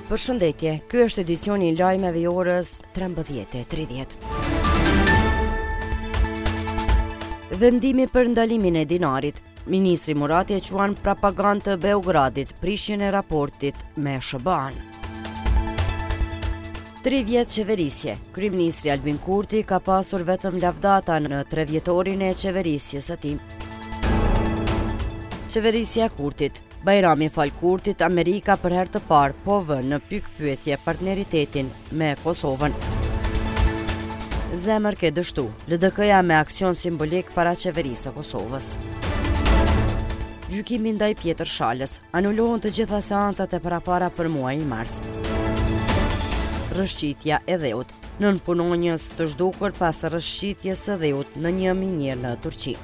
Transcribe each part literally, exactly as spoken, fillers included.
Përshëndetje, ky është edicioni i lajmeve i orës trembëdhjetë e tridhjetë. Vendimi për ndalimin e dinarit. Ministri Murati e quan propagandë të Beogradit, prishjen e raportit me S B A-n. Tri vjet qeverisje. Kryeministri Albin Kurti ka pasur vetëm lavdata në tre vjetorin e qeverisjes së tij. Qeverisja e Kurtit. Bajrami fal Kurtit, Amerika për herë të parë po vë në pikpyetje partneritetin me Kosovën. Zemër ke dështu. L D K-ja me aksion simbolik para qeverisë së Kosovës. Gjykimi ndaj Pjetër Shalës. Anulohen të gjitha seancat e parapara për muajin mars. Rëshqitja e dheut. Nën punonjës të zhdukur pas rëshqitjes së dheut në një minier në Turqi.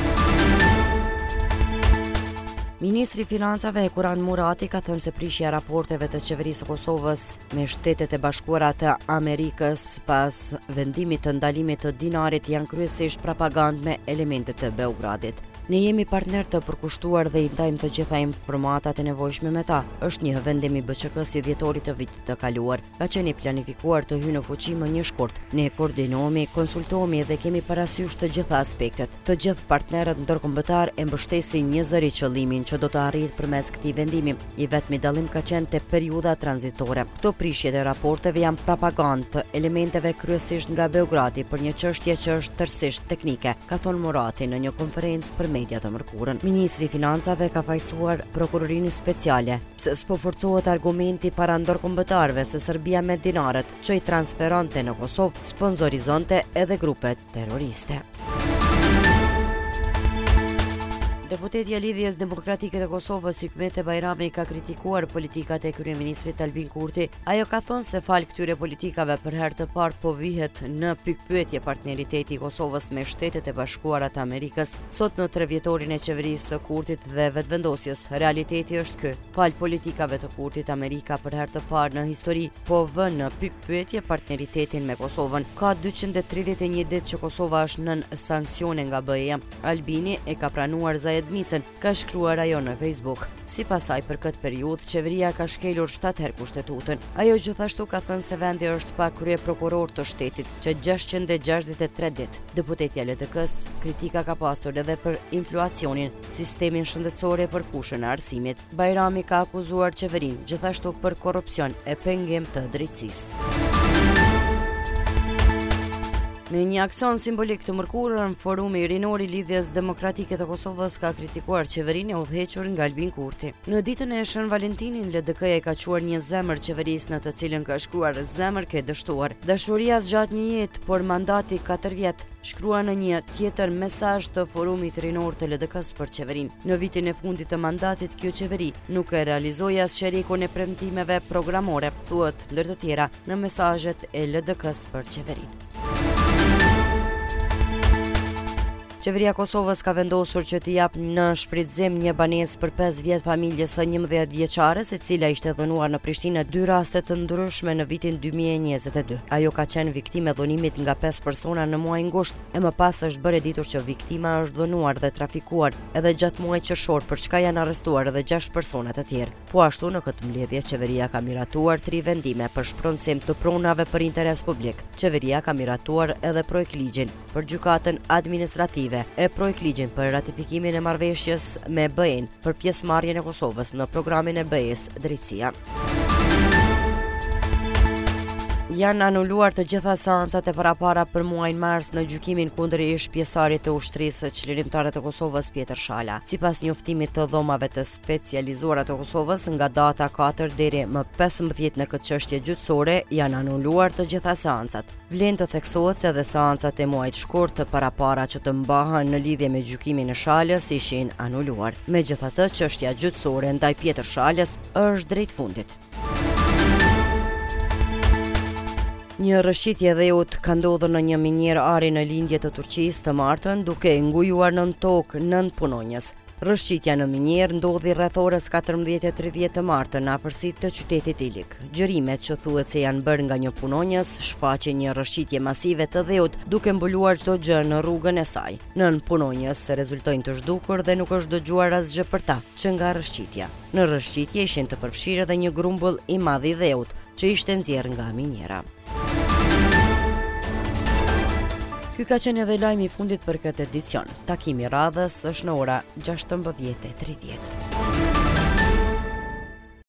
Ministri i Financave Kurran Murati ka thënë se prishja e raporteve të qeverisë së Kosovës me Shtetet e Bashkuara të Amerikës pas vendimit të ndalimit të dinarit janë kryesisht propagandë me elemente të Beogradit. Ne jemi partner të përkushtuar dhe i ndajmë të gjitha informatat e nevojshme me ta, është një vendim i B Q K-s i dhjetorit të vitit të kaluar. Ka qenë i planifikuar të hyjë në fuqi më një shkurt. Ne koordinohemi, konsultohemi dhe kemi parasysh të gjitha aspektet. Të gjithë partnerët ndërkombëtar e mbështesin një zëri qëllimin që do të arrihet përmes këtij vendimi. I vetmi dallim ka qenë te periudha tranzitore. Këto prishjet e raporteve janë propagandë të elementeve kryesisht nga Beogradi për një çështje që është tërësisht teknike, ka thonë Murati në një konferencë për media të mërkurën. Ministri i Financave ka fajsuar prokurorinë speciale se s'po forcohet argumenti para ndërkombëtarëve se Serbia me dinarët që i transferonte në Kosovë sponsorizonte edhe grupe terroriste. Deputetja e Lidhjes Demokratike të Kosovës Hikmete Bajrami ka kritikuar politikat e kryeministrit Albin Kurti. Ajo ka thënë se fal këtyre politikave për herë të parë po vihet në pikpyetje partneriteti i Kosovës me Shtetet e Bashkuara të Amerikës. Sot në tre vjetorin e qeverisë së Kurtit dhe vetvendosjes, realiteti është ky. Fal politikave të Kurtit, Amerika për herë të parë në histori po vë në pikpyetje partneritetin me Kosovën. Ka dyqind e tridhjetë e një ditë që Kosova është nën sanksione nga B E A. Albini e ka pranuar Edmicën, ka shkruar ajo në Facebook. Sipas saj, për këtë periudhë qeveria ka shkelur shtatë herë kushtetutën. Ajo gjithashtu ka thënë se vendi është pa krye prokuror të shtetit që gjashtëqind e gjashtëdhjetë e tre ditë. Deputetja L D K-s kritika ka pasur edhe për inflacionin, sistemin shëndetësor e për fushën e arsimit. Bajrami ka akuzuar qeverinë gjithashtu për korrupsion e pengim të drejtësisë. Me një aksion simbolik të mërkurën, Forumi Rinor i Lidhjes Demokratike të Kosovës ka kritikuar qeverinë e udhëhequr nga Albin Kurti. Në ditën e Shën Valentinin, L D K-ja ka quar një zemër qeverisë në të cilën ka shkruar zemër ke dështuar. Dashuria zgjat një jetë, por mandati katër vjet, shkrua në një tjetër mesazh të Forumit Rinor të L D K-s për qeverinë. Në vitin e fundit të mandatit, kjo qeveri nuk e realizoi as sherikun e premtimeve programore, thuhet ndër të tjera në mesazhet e L D K-s për qeverinë. Qeveria e Kosovës ka vendosur që t'i jap në shfrytëzim një banesë për pesë vjet familjes së njëmbëdhjetë vjeçares, e cila ishte dhënuar në Prishtinë dy raste të ndryshme në vitin dy mijë e njëzet e dy. Ajo ka qenë viktimë e dhunimit nga pesë persona në muajin gusht, e më pas është bërë e ditur që viktima është dhunuar dhe trafikuar edhe gjatë muajit qershor, për çka janë arrestuar edhe gjashtë persona të tjerë. Po ashtu në këtë mbledhje qeveria ka miratuar tri vendime për shpronësim të pronave për interes publik. Qeveria ka miratuar edhe projekt ligjin për gjykatën administrative e projekt ligjin për ratifikimin e marrëveshjes me B E-n për pjesëmarrjen e Kosovës në programin e B E-s Drejtësia. Janë anuluar të gjitha seancat e parapara për muajin mars në gjykimin kundër ish pjesarit të ushtrisë çlirimtare të Kosovës Pjetër Shala. Sipas njoftimit të dhomave të specializuara të Kosovës, nga data katër deri më pesëmbëdhjetë në këtë çështje gjyqësore janë anuluar të gjitha seancat. Vlen të theksohet se edhe seancat e muajit shkurt të parapara që të mbahen në lidhje me gjykimin e Shalës ishin anuluar. Megjithatë, çështja gjyqësore ndaj Pjetër Shalës është drejt fundit. Një rëshqitje e dheut ka ndodhur në një minier ari në lindje të Turqisë të martën, duke ngujuar nën tokë nën punonjës. Rrëshqitja në Minier ndodhi rreth orës katërmbëdhjetë e tridhjetë të martën në afërsitë të qytetit Ilik. Gjërimet që thuhet se janë bërë nga një punonjës shfaqin një rrëshqitje masive të dheut duke mbuluar çdo gjë në rrugën e saj. Nën punonjës rezultojnë të zhdukur dhe nuk është dëgjuar asgjë për ta që nga rrëshqitja. Në rrëshqitje ishin të përfshirë edhe një grumbull i madh i dheut që ishte nxjerrë nga miniera. Ky ka qenë edhe lajmi i fundit për këtë edicion. Takimi i radhës është në ora gjashtëmbëdhjetë e tridhjetë.